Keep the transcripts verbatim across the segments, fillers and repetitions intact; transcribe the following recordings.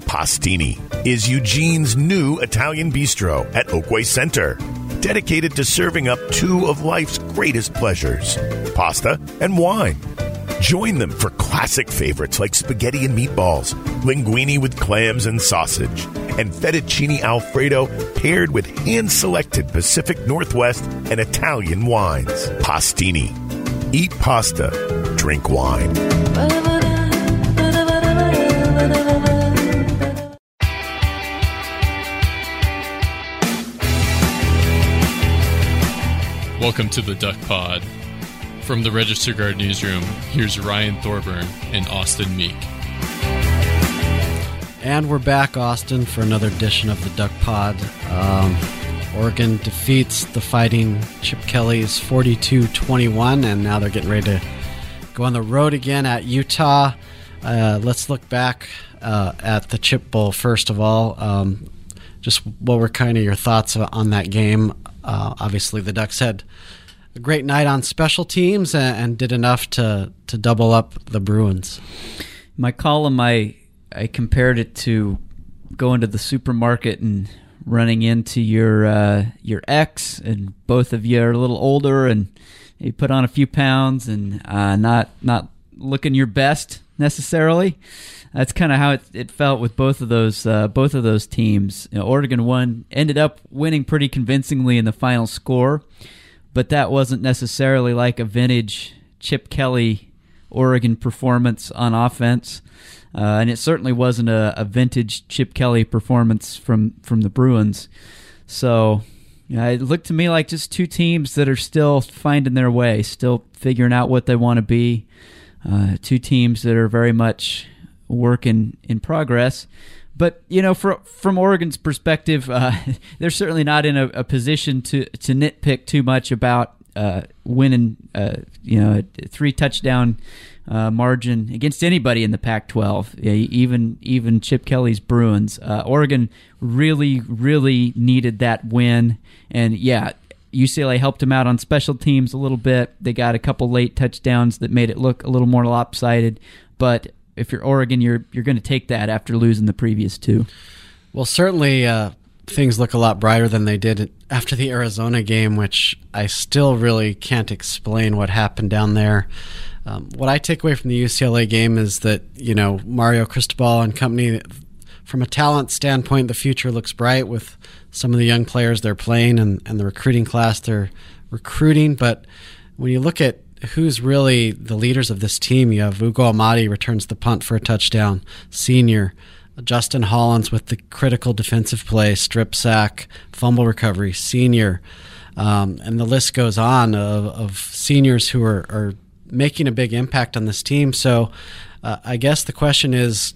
Pastini is Eugene's new Italian bistro at Oakway Center, dedicated to serving up two of life's greatest pleasures, pasta and wine. Join them for classic favorites like spaghetti and meatballs, linguine with clams and sausage, and fettuccine Alfredo paired with hand-selected Pacific Northwest and Italian wines. Pastini. Eat pasta. Drink wine. Welcome to the Duck Pod. From the Register Guard newsroom, here's Ryan Thorburn and Austin Meek. And we're back, Austin, for another edition of the Duck Pod. Um, Oregon defeats the Fighting Chip Kellys forty-two twenty-one, and now they're getting ready to go on the road again at Utah. Uh, let's look back uh, at the Chip Bowl first of all. Um, just what were kind of your thoughts on that game? Uh, obviously, the Ducks had a great night on special teams and, and did enough to, to double up the Bruins. My column, I I compared it to going to the supermarket and running into your uh, your ex, and both of you are a little older, and you put on a few pounds and uh, not not looking your best necessarily. That's kind of how it, it felt with both of those uh, both of those teams. You know, Oregon won, ended up winning pretty convincingly in the final score, but that wasn't necessarily like a vintage Chip Kelly Oregon performance on offense. Uh, and it certainly wasn't a, a vintage Chip Kelly performance from, from the Bruins. So yeah, it looked to me like just two teams that are still finding their way, still figuring out what they want to be. Uh, two teams that are very much work in, in progress. But, you know, for, from Oregon's perspective, uh, they're certainly not in a, a position to, to nitpick too much about uh, winning, uh, you know, a three touchdown uh, margin against anybody in the Pac twelve, even even Chip Kelly's Bruins. Uh, Oregon really, really needed that win. And, yeah, U C L A helped them out on special teams a little bit. They got a couple late touchdowns that made it look a little more lopsided. But if you're Oregon, you're you're going to take that after losing the previous two. Well, certainly uh, things look a lot brighter than they did after the Arizona game, which I still really can't explain what happened down there. Um, what I take away from the U C L A game is that, you know, Mario Cristobal and company, from a talent standpoint, the future looks bright with some of the young players they're playing and, and the recruiting class they're recruiting. But when you look at who's really the leaders of this team, you have Ugo Amadi returns the punt for a touchdown, senior. Justin Hollins with the critical defensive play, strip sack, fumble recovery, senior. Um, and the list goes on of, of seniors who are, are making a big impact on this team. So uh, I guess the question is,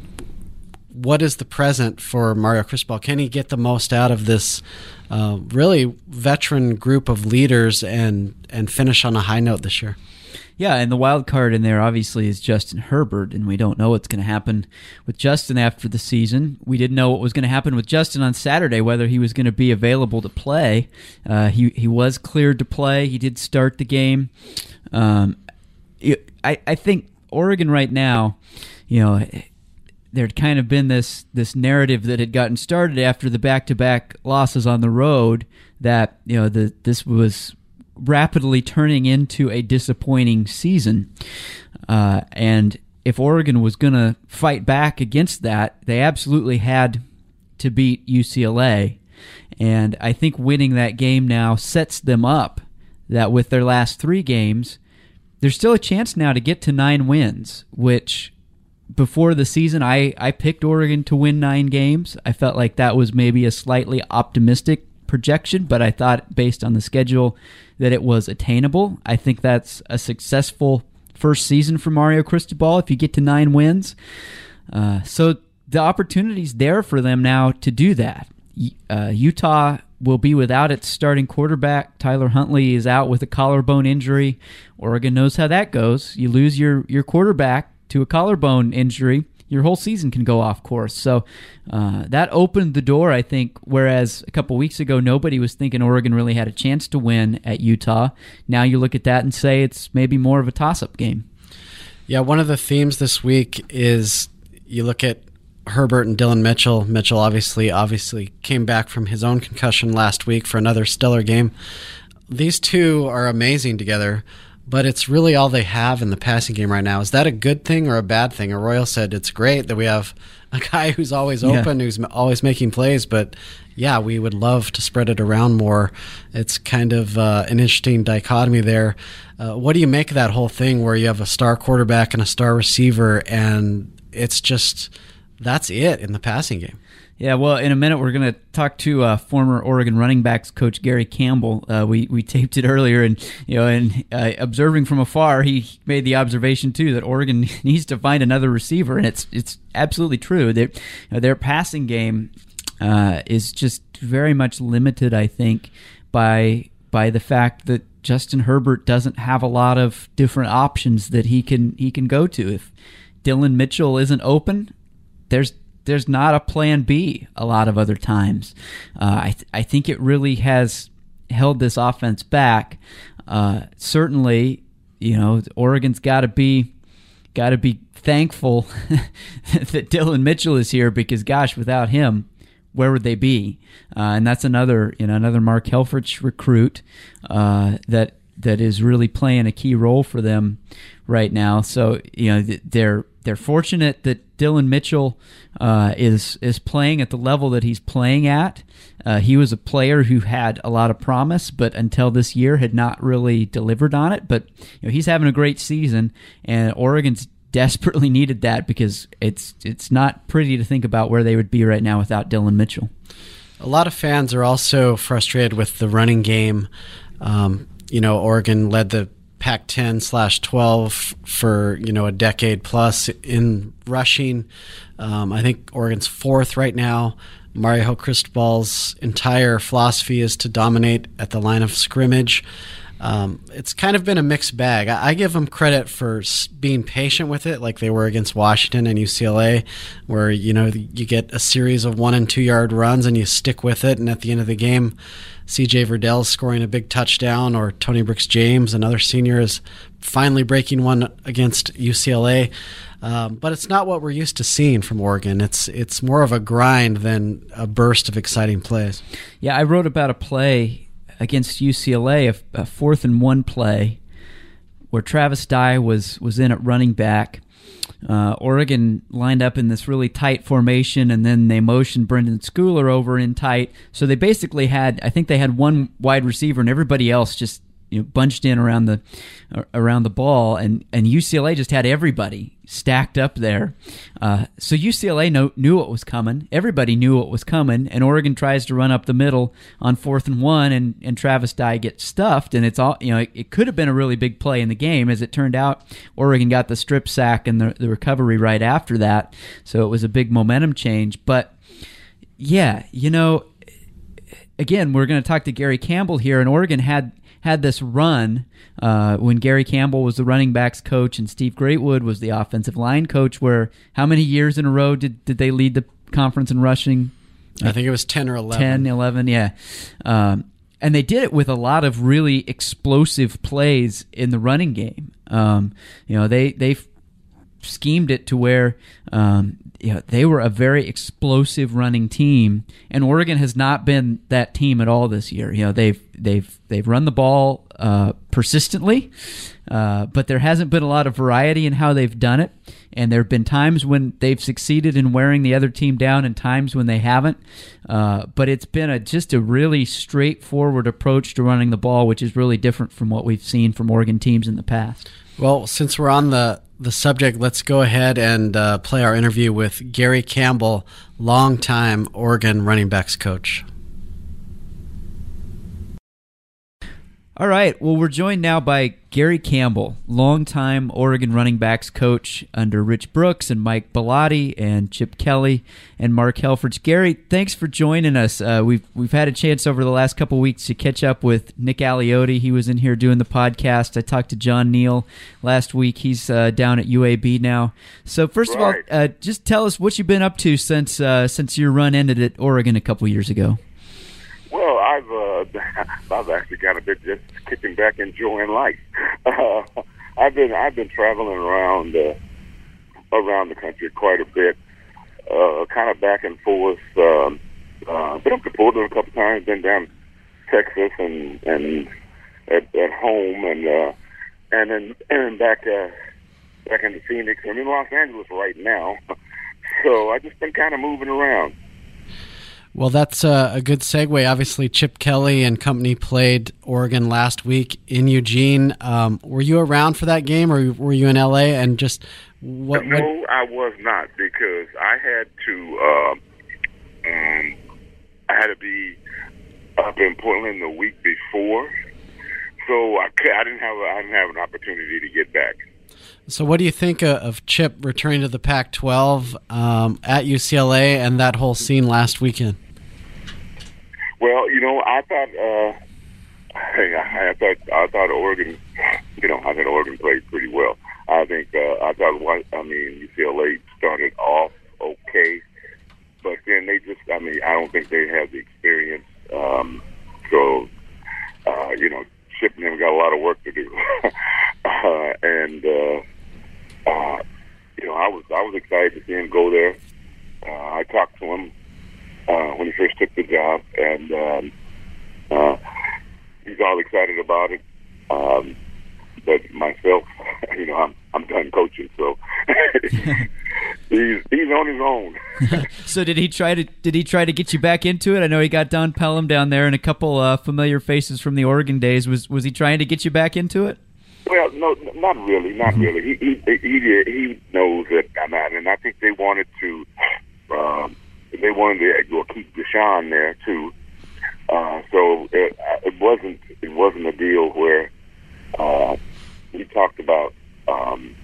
what is the present for Mario Cristobal? Can he get the most out of this uh, really veteran group of leaders and, and finish on a high note this year? Yeah, and the wild card in there obviously is Justin Herbert, and we don't know what's going to happen with Justin after the season. We didn't know what was going to happen with Justin on Saturday, whether he was going to be available to play. Uh, he he was cleared to play. He did start the game. Um, it, I I think Oregon right now, you know, there had kind of been this this narrative that had gotten started after the back-to-back losses on the road that, you know, the this was rapidly turning into a disappointing season. Uh, and if Oregon was going to fight back against that, they absolutely had to beat U C L A. And I think winning that game now sets them up that with their last three games, there's still a chance now to get to nine wins, which before the season, I, I picked Oregon to win nine games. I felt like that was maybe a slightly optimistic projection, but I thought based on the schedule that it was attainable. I think that's a successful first season for Mario Cristobal if you get to nine wins. Uh, so the opportunity's there for them now to do that. Uh, Utah will be without its starting quarterback. Tyler Huntley is out with a collarbone injury. Oregon knows how that goes. You lose your, your quarterback to a collarbone injury, your whole season can go off course. So uh, that opened the door, I think, whereas a couple weeks ago nobody was thinking Oregon really had a chance to win at Utah. Now you look at that and say it's maybe more of a toss-up game. Yeah, one of the themes this week is you look at Herbert and Dylan Mitchell. Mitchell obviously obviously came back from his own concussion last week for another stellar game. These two are amazing together, but it's really all they have in the passing game right now. Is that a good thing or a bad thing? Royal said it's great that we have a guy who's always open, yeah. who's always making plays, but yeah, we would love to spread it around more. It's kind of uh, an interesting dichotomy there. Uh, what do you make of that whole thing where you have a star quarterback and a star receiver, and it's just that's it in the passing game? Yeah, well, in a minute we're going to talk to uh, former Oregon running backs coach Gary Campbell. Uh, we we taped it earlier, and you know, and uh, observing from afar, he made the observation too that Oregon needs to find another receiver, and it's it's absolutely true. Their you know, their passing game uh, is just very much limited, I think, by by the fact that Justin Herbert doesn't have a lot of different options that he can he can go to. If Dylan Mitchell isn't open, there's There's not a plan B a lot of other times. Uh, I th- I think it really has held this offense back. Uh, certainly, you know, Oregon's got to be got to be thankful that Dylan Mitchell is here because, gosh, without him, where would they be? Uh, and that's another you know another Mark Helfrich recruit uh, that that is really playing a key role for them right now. So you know they're they're fortunate that Dylan Mitchell uh, is is playing at the level that he's playing at. Uh, he was a player who had a lot of promise, but until this year had not really delivered on it. But you know, he's having a great season, and Oregon's desperately needed that because it's it's not pretty to think about where they would be right now without Dylan Mitchell. A lot of fans are also frustrated with the running game. Um, you know, Oregon led the Pac ten slash twelve for, you know, a decade plus in rushing. Um, I think Oregon's fourth right now. Mario Cristobal's entire philosophy is to dominate at the line of scrimmage. Um, it's kind of been a mixed bag. I, I give them credit for being patient with it, like they were against Washington and U C L A, where, you know, you get a series of one and two yard runs and you stick with it, and at the end of the game, C J Verdell scoring a big touchdown, or Tony Brooks James, another senior, is finally breaking one against U C L A. Um, but it's not what we're used to seeing from Oregon. It's it's more of a grind than a burst of exciting plays. Yeah, I wrote about a play against U C L A, a, a fourth and one play, where Travis Dye was was in at running back. Uh, Oregon lined up in this really tight formation, and then they motioned Brendan Schooler over in tight. So they basically had, I think they had one wide receiver, and everybody else just you know, bunched in around the around the ball, and, and U C L A just had everybody stacked up there. Uh, so U C L A know, knew what was coming. Everybody knew what was coming, and Oregon tries to run up the middle on fourth and one, and, and Travis Dye gets stuffed, and it's all you know. It, it could have been a really big play in the game. As it turned out, Oregon got the strip sack and the, the recovery right after that, so it was a big momentum change. But yeah, you know, again, we're going to talk to Gary Campbell here, and Oregon had. had this run uh, when Gary Campbell was the running backs coach and Steve Greatwood was the offensive line coach, where how many years in a row did, did they lead the conference in rushing? I think it was ten or eleven. ten, eleven, yeah. Um, and they did it with a lot of really explosive plays in the running game. Um, you know, they they schemed it to where um, you know, they were a very explosive running team, and Oregon has not been that team at all this year. You know, they've they've they've run the ball uh, persistently, uh, but there hasn't been a lot of variety in how they've done it. And there have been times when they've succeeded in wearing the other team down, and times when they haven't. Uh, but it's been a just a really straightforward approach to running the ball, which is really different from what we've seen from Oregon teams in the past. Well, since we're on the, the subject, let's go ahead and uh, play our interview with Gary Campbell, longtime Oregon running backs coach. All right, well, we're joined now by Gary Campbell, longtime Oregon running backs coach under Rich Brooks and Mike Bellotti and Chip Kelly and Mark Helfrich. Gary, thanks for joining us. Uh, we've we've had a chance over the last couple of weeks to catch up with Nick Aliotti. He was in here doing the podcast. I talked to John Neal last week. He's uh, down at U A B now. So first right. of all, uh, just tell us what you've been up to since uh, since your run ended at Oregon a couple years ago. Well, I've uh, I've actually kind of been just kicking back, enjoying life. Uh, I've been I've been traveling around uh, around the country quite a bit. uh, kind of back and forth. Um, uh, been up to Portland a couple times, been down to Texas and and at, at home, and uh, and then and back uh, back into Phoenix. I'm in Los Angeles right now, so I just been kind of moving around. Well, that's a, a good segue. Obviously, Chip Kelly and company played Oregon last week in Eugene. Um, were you around for that game, or were you in L A? And just what? No, what... I was not, because I had to. Uh, um, I had to be up in Portland the week before, so I, I didn't have a, I didn't have an opportunity to get back. So what do you think of, of Chip returning to the Pac twelve um, at U C L A and that whole scene last weekend? Well, you know, I thought, uh, I, I thought, I thought Oregon, you know, I thought Oregon played pretty well. I think, uh, I thought, I mean, U C L A started off okay, but then they just, I mean, I don't think they have the experience. Um, so, uh, you know, Chip and them got a lot of work to do, uh, and uh, uh, you know, I was, I was excited to see him go there. Uh, I talked to him Uh, when he first took the job, and um, uh, he's all excited about it. Um, but myself, you know, I'm I'm done coaching, so he's he's on his own. So did he try to did he try to get you back into it? I know he got Don Pelham down there and a couple uh, familiar faces from the Oregon days. Was was he trying to get you back into it? Well, no, not really, not really. He he he, he knows that I'm not, and I think they wanted to. Um, They wanted to uh, keep Deshaun there too, uh, so it, it wasn't it wasn't a deal where uh, we talked about um,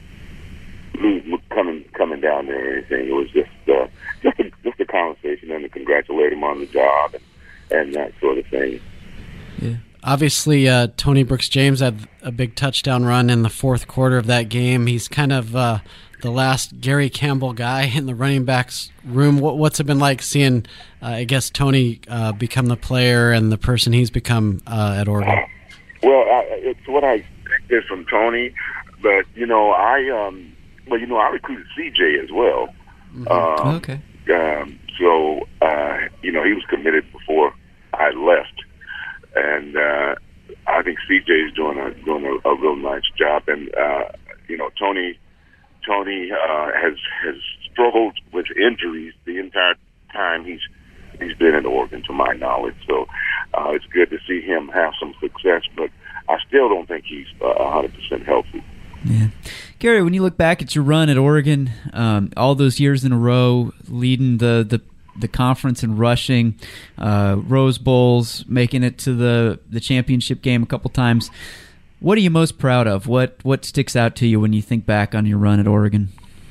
coming coming down there or anything. It was just uh, just a, just a conversation and to congratulate him on the job and, and that sort of thing. Yeah. Obviously, uh, Tony Brooks-James had a big touchdown run in the fourth quarter of that game. He's kind of uh, the last Gary Campbell guy in the running backs room. What, what's it been like seeing, uh, I guess, Tony uh, become the player and the person he's become uh, at Oregon? Well, I, it's what I expected from Tony, but, you know, I, um, well, you know, I recruited C J as well. Mm-hmm. Um, okay. Um, so, uh, you know, he was committed before I left. And uh, I think C J is doing a doing a, a real nice job, and uh, you know Tony Tony uh, has has struggled with injuries the entire time he's he's been in Oregon, to my knowledge. So uh, it's good to see him have some success, but I still don't think he's a hundred percent healthy. Yeah, Gary, when you look back at your run at Oregon, um, all those years in a row, leading the the the conference in rushing, uh, Rose Bowls, making it to the, the championship game a couple times. What are you most proud of? What what sticks out to you when you think back on your run at Oregon?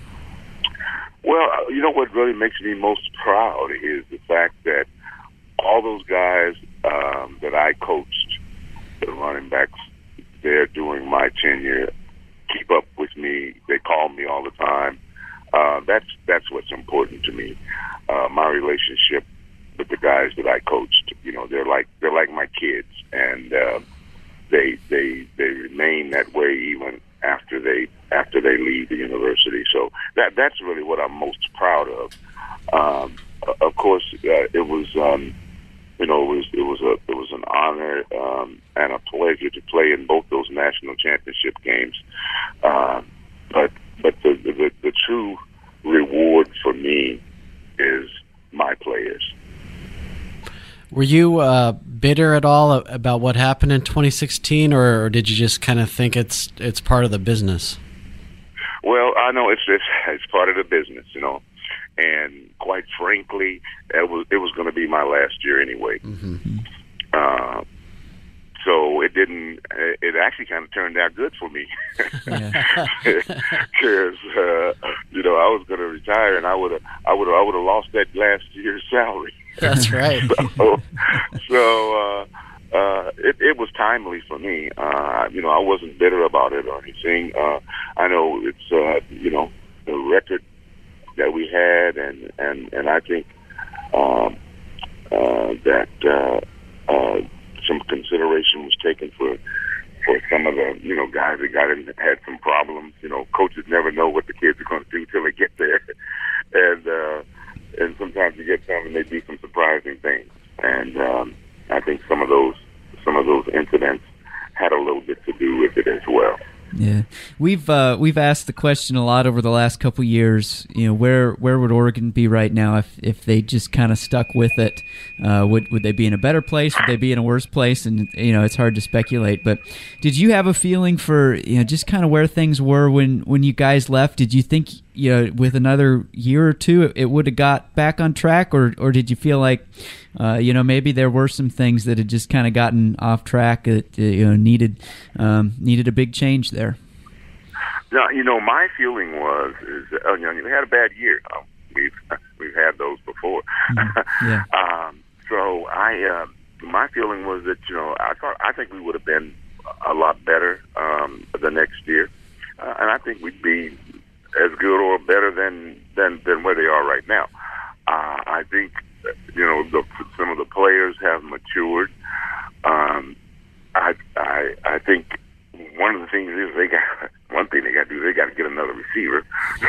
Well, you know what really makes me most proud is the fact that all those guys um, that I coached, the running backs there during my tenure, keep up with me. They call me all the time. Uh, that's that's what's important to me. Uh, my relationship with the guys that I coached, you know, they're like they're like my kids, and uh, they they they remain that way even after they after they leave the university. So that that's really what I'm most proud of. Um, of course, uh, it was um, you know it was it was a it was an honor um, and a pleasure to play in both those national championship games. Uh, but but the, the the true reward for me is my players. Were you uh, bitter at all about what happened in twenty sixteen, or, or did you just kind of think it's it's part of the business? Well, I know it's it's, it's part of the business, you know, and quite frankly, it was it was going to be my last year anyway. Mm-hmm. Uh, so it didn't. It actually kind of turned out good for me, because uh, you know I was going to retire, and I would have I would have I would have lost that last year's salary. That's right. so so uh, uh, it, it was timely for me. Uh, you know, I wasn't bitter about it or anything. Uh, I know it's uh, you know the record that we had, and and and I think um, uh, that. Uh, uh, Some consideration was taken for for some of the you know guys that got in had some problems. You know, coaches never know what the kids are going to do till they get there, and uh, and sometimes you get some and they do some surprising things. And um, I think some of those some of those incidents had a little bit to do with it as well. Yeah, we've uh, we've asked the question a lot over the last couple years. You know, where where would Oregon be right now if, if they just kind of stuck with it? Uh, would would they be in a better place? Would they be in a worse place? And you know, it's hard to speculate. But did you have a feeling for you know just kind of where things were when, when you guys left? Did you think you know with another year or two it, it would have got back on track, or or did you feel like uh, you know maybe there were some things that had just kind of gotten off track that you know needed um, needed a big change there? No, you know, my feeling was is uh, you know we had a bad year. Um, we've we've had those before. Mm-hmm. Yeah. um, so I uh, my feeling was that you know I thought I think we would have been a lot better um, the next year, uh, and I think we'd be as good or better than than, than where they are right now. Uh, I think you know the, some of the players have matured. Um, I I I think. One of the things is they got one thing they got to do. They got to get another receiver.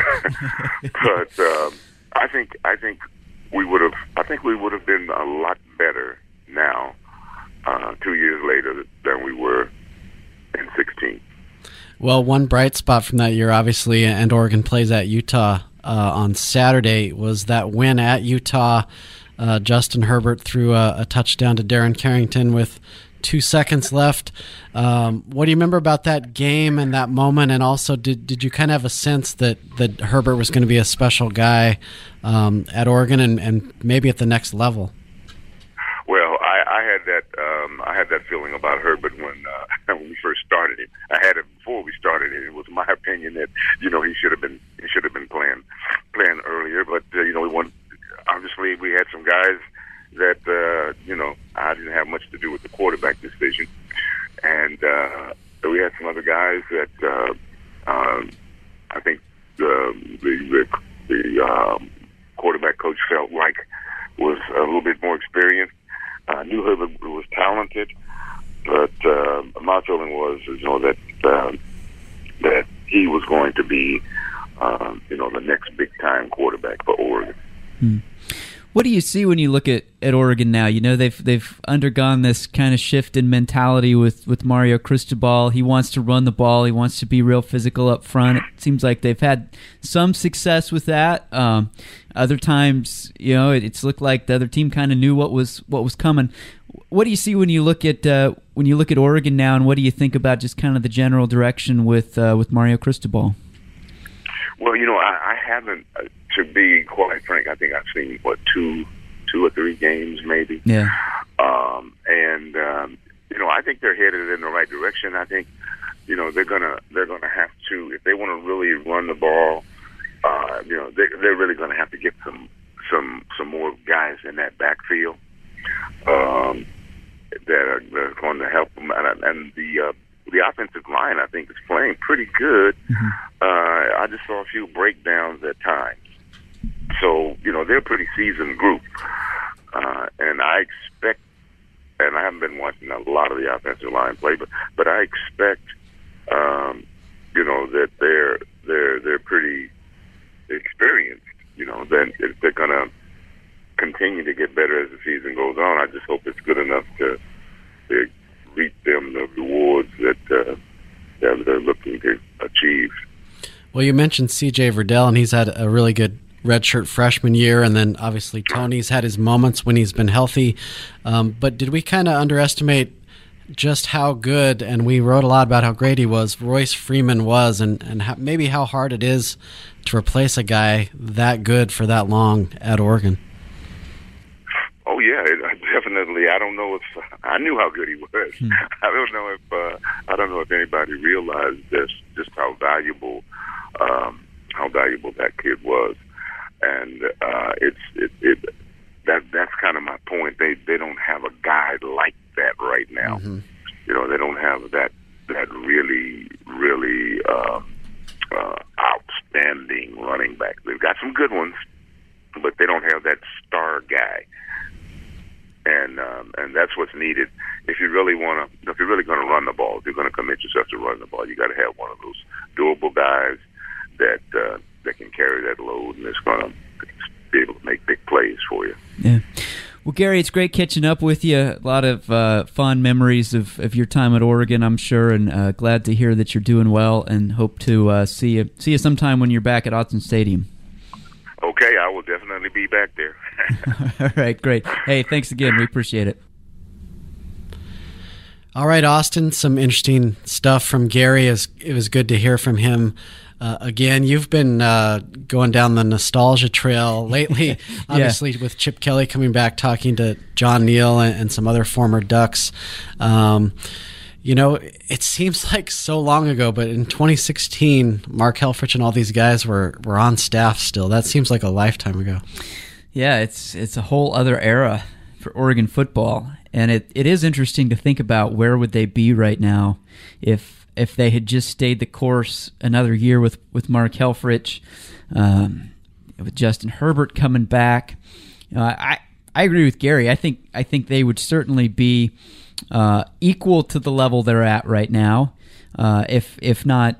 but um, I think I think we would have. I think we would have been a lot better now, uh, two years later than we were in sixteen. Well, one bright spot from that year, obviously, and Oregon plays at Utah uh, on Saturday, was that win at Utah. Uh, Justin Herbert threw a, a touchdown to Darren Carrington with two seconds left. Um, what do you remember about that game and that moment? And also, did did you kind of have a sense that, that Herbert was going to be a special guy um, at Oregon and, and maybe at the next level? Well, I, I had that um, I had that feeling about Herbert when uh, when we first started it. I had it before we started it. It was my opinion that you know he should have been he should have been playing playing earlier. But uh, you know we won. Obviously, we had some guys that, uh, you know, I didn't have much to do with the quarterback decision. And uh, we had some other guys that uh, um, I think the the, the um, quarterback coach felt like was a little bit more experienced. I knew Herbert was talented, but uh, my feeling was, you know, that uh, that he was going to be, uh, you know, the next big-time quarterback for Oregon. Hmm. What do you see when you look at, at Oregon now? You know, they've they've undergone this kind of shift in mentality with, with Mario Cristobal. He wants to run the ball. He wants to be real physical up front. It seems like they've had some success with that. Um, other times, you know, it, it's looked like the other team kind of knew what was what was coming. What do you see when you look at uh, when you look at Oregon now, and what do you think about just kind of the general direction with uh, with Mario Cristobal? Well, you know, I, I haven't. Uh, To be quite frank, I think I've seen what two, two or three games, maybe. Yeah. Um, and um, you know, I think they're headed in the right direction. I think, you know, they're gonna they're gonna have to, if they want to really run the ball, uh, you know, they, they're really gonna have to get some some some more guys in that backfield um, that are, that are going to help them. And, and the uh, the offensive line, I think, is playing pretty good. Mm-hmm. Uh, I just saw a few breakdowns at times. So, you know, they're a pretty seasoned group. Uh, and I expect, and I haven't been watching a lot of the offensive line play, but, but I expect, um, you know, that they're, they're, they're pretty experienced, you know, that they're going to continue to get better as the season goes on. I just hope it's good enough to, to reap them the rewards that, uh, that they're looking to achieve. Well, you mentioned C J Verdell, and he's had a really good redshirt freshman year, and then obviously Tony's had his moments when he's been healthy. Um, but did we kind of underestimate just how good, and we wrote a lot about how great he was, Royce Freeman was, and, and how, maybe how hard it is to replace a guy that good for that long at Oregon? Oh, yeah, it, definitely. I don't know if I knew how good he was. Hmm. I don't know if uh, I don't know if anybody realized this, just how valuable um, how valuable that kid was. And uh, it's it, it that that's kind of my point. They they don't have a guy like that right now. Mm-hmm. You know, they don't have that that really really um, uh, outstanding running back. They've got some good ones, but they don't have that star guy. And um, and that's what's needed if you really want to. If you're really going to run the ball, if you're going to commit yourself to run the ball, you got to have one of those durable guys that uh, that can carry that load and it's going to be able to make big plays for you. Yeah. Well, Gary, it's great catching up with you. A lot of uh, fond memories of, of your time at Oregon, I'm sure, and uh, glad to hear that you're doing well, and hope to uh, see you see you sometime when you're back at Autzen Stadium. Okay, I will definitely be back there. All right, great. Hey, thanks again. We appreciate it. All right, Austin, some interesting stuff from Gary. It was good to hear from him. Uh, again, you've been uh, going down the nostalgia trail lately, yeah. Obviously with Chip Kelly coming back, talking to John Neal and, and some other former Ducks. Um, you know, it seems like so long ago, but in twenty sixteen, Mark Helfrich and all these guys were, were on staff still. That seems like a lifetime ago. Yeah, it's it's a whole other era for Oregon football, and it, it is interesting to think about where would they be right now if if they had just stayed the course another year with, with Mark Helfrich, um, with Justin Herbert coming back. Uh, I I agree with Gary. I think I think they would certainly be uh, equal to the level they're at right now, uh, if if not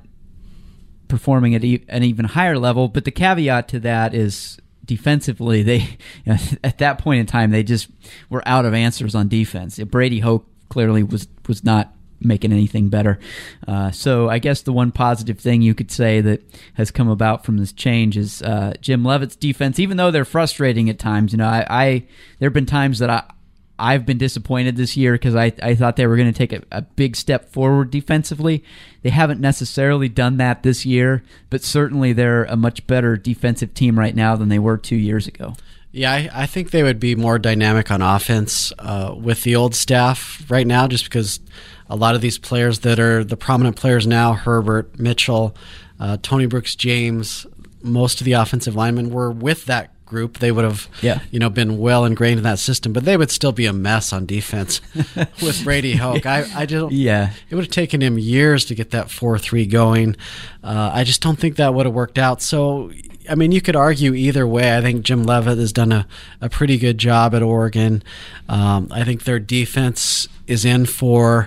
performing at e- an even higher level. But the caveat to that is defensively, they you know, at that point in time they just were out of answers on defense. Brady Hoke clearly was was not making anything better. Uh, so I guess the one positive thing you could say that has come about from this change is uh, Jim Leavitt's defense. Even though they're frustrating at times, you know, I, I there have been times that I I've been disappointed this year because I I thought they were going to take a, a big step forward defensively. They haven't necessarily done that this year, but certainly they're a much better defensive team right now than they were two years ago. Yeah, I, I think they would be more dynamic on offense uh, with the old staff right now, just because a lot of these players that are the prominent players now, Herbert, Mitchell, uh, Tony Brooks, James, most of the offensive linemen were with that group. They would have yeah. you know, been well ingrained in that system, but they would still be a mess on defense with Brady Hoke. I, I just, yeah. It would have taken him years to get that four three going. Uh, I just don't think that would have worked out. So, I mean, you could argue either way. I think Jim Leavitt has done a, a pretty good job at Oregon. Um, I think their defense is in for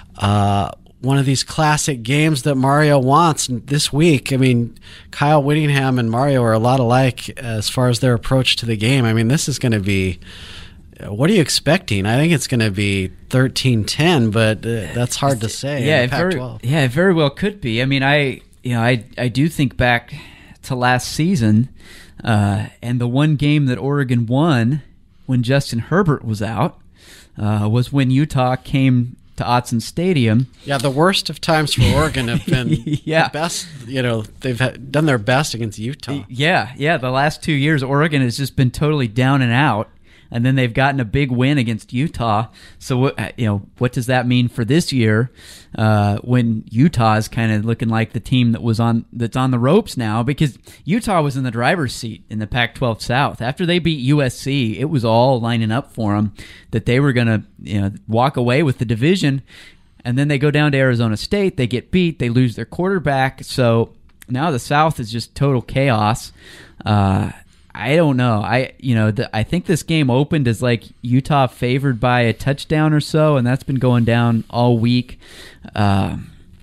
uh, one of these classic games that Mario wants this week. I mean, Kyle Whittingham and Mario are a lot alike as far as their approach to the game. I mean, this is going to be, what are you expecting? I think it's going to be thirteen ten, but uh, that's hard to say. Yeah, it very, yeah, it very well could be. I mean, I you know, I I do think back to last season, uh, and the one game that Oregon won when Justin Herbert was out uh, was when Utah came to Autzen Stadium. Yeah, the worst of times for Oregon have been yeah. the best. You know, they've had, done their best against Utah. Yeah, yeah. The last two years, Oregon has just been totally down and out, and then they've gotten a big win against Utah. So, what you know, what does that mean for this year uh, when Utah is kind of looking like the team that was on that's on the ropes now? Because Utah was in the driver's seat in the Pac twelve South after they beat U S C. It was all lining up for them that they were going to you know walk away with the division, and then they go down to Arizona State. They get beat. They lose their quarterback. So now the South is just total chaos. Uh, I don't know. I you know the, I think this game opened as like Utah favored by a touchdown or so, and that's been going down all week. Uh,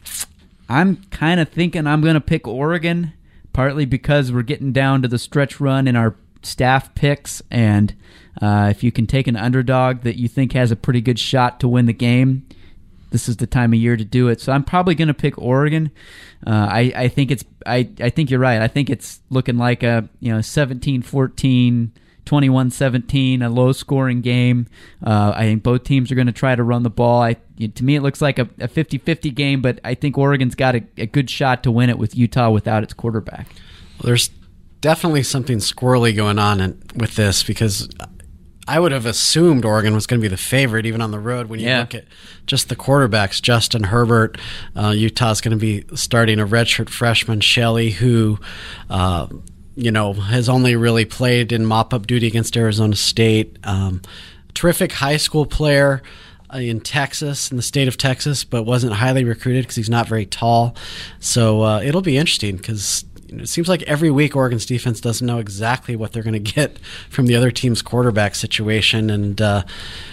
I'm kind of thinking I'm going to pick Oregon, partly because we're getting down to the stretch run in our staff picks, and uh, if you can take an underdog that you think has a pretty good shot to win the game, this is the time of year to do it. So I'm probably going to pick Oregon. Uh, I, I think it's I, I think you're right. I think it's looking like a you know seventeen fourteen, twenty-one seventeen, a low scoring game. Uh, I think both teams are going to try to run the ball. I, to me, it looks like a, a fifty-fifty game, but I think Oregon's got a, a good shot to win it with Utah without its quarterback. Well, there's definitely something squirrely going on in, with this, because I would have assumed Oregon was going to be the favorite even on the road. When you yeah. look at just the quarterbacks, Justin Herbert, uh, Utah's going to be starting a redshirt freshman, Shelley, who uh, you know has only really played in mop-up duty against Arizona State. Um, terrific high school player uh, in Texas, in the state of Texas, but wasn't highly recruited because he's not very tall. So uh, it'll be interesting because it seems like every week Oregon's defense doesn't know exactly what they're going to get from the other team's quarterback situation, and uh,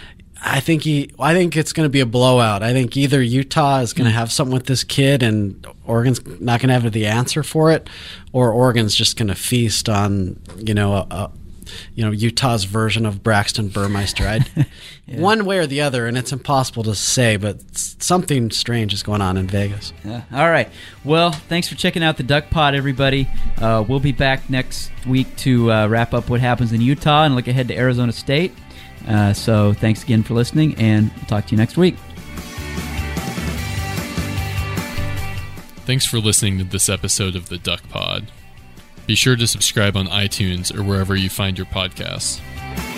I think he, I think it's going to be a blowout. I think either Utah is going to have something with this kid, and Oregon's not going to have the answer for it, or Oregon's just going to feast on you know a, a, you know, Utah's version of Braxton Burmeister. I'd, yeah. One way or the other, and it's impossible to say, but something strange is going on in Vegas. Yeah. All right. Well, thanks for checking out the Duck Pod, everybody. Uh, we'll be back next week to uh, wrap up what happens in Utah and look ahead to Arizona State. Uh, so thanks again for listening, and we'll talk to you next week. Thanks for listening to this episode of the Duck Pod. Be sure to subscribe on iTunes or wherever you find your podcasts.